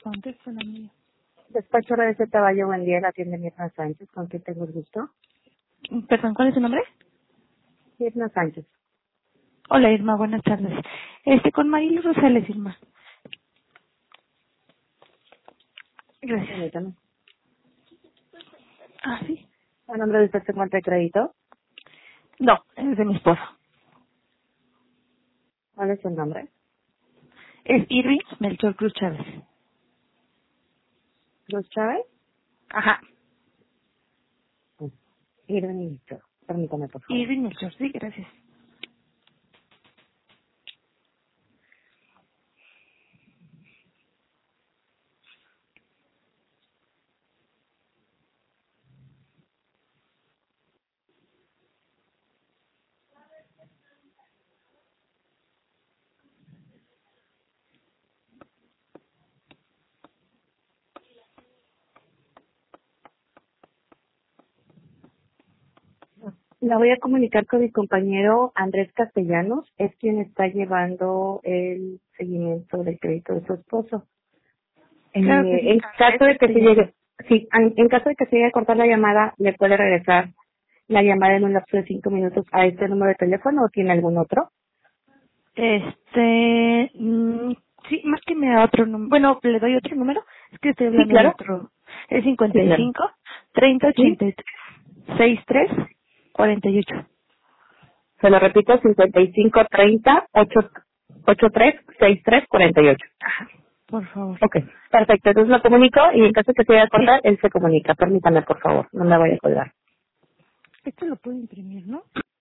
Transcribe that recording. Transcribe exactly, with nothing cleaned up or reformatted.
Contesta la mía. Despacho de Z Valle, buen día, la atiende Mirna Sánchez, ¿con quién tengo el gusto? Perdón, ¿cuál es su nombre? Mirna Sánchez. Hola, Irma, buenas tardes. Este, con Marilu Rosales, Irma. Gracias. Permítame. Ah, ¿sí? ¿A nombre de usted se encuentra el crédito? No, es de mi esposo. ¿Cuál es su nombre? Es Irving Melchor Cruz Chávez. ¿Cruz Chávez? Ajá. Irving Víctor. Permítame, por favor. Irving Melchor, sí, gracias. La voy a comunicar con mi compañero Andrés Castellanos, es quien está llevando el seguimiento del crédito de su esposo. Claro que Eh, sí. en caso de que se llegue, sí, en, en caso de que se llegue a cortar la llamada, ¿le puede regresar la llamada en un lapso de cinco minutos a este número de teléfono o tiene algún otro? Este, mm, sí, más que me da otro número. Bueno, le doy otro número. Es que estoy Sí, hablando de claro. otro. Es Sí, claro. cincuenta y cinco, treinta, ¿Sí? ochenta y tres, sesenta y tres, cuarenta y ocho. Se lo repito, cincuenta y cinco treinta ochenta y tres sesenta y tres cuarenta y ocho. Ajá, por favor. Ok, perfecto. Entonces lo comunico y en caso de que se vaya a Sí. cortar, él se comunica. Permítame, por favor. No me vaya a colgar. Esto lo puedo imprimir, ¿no?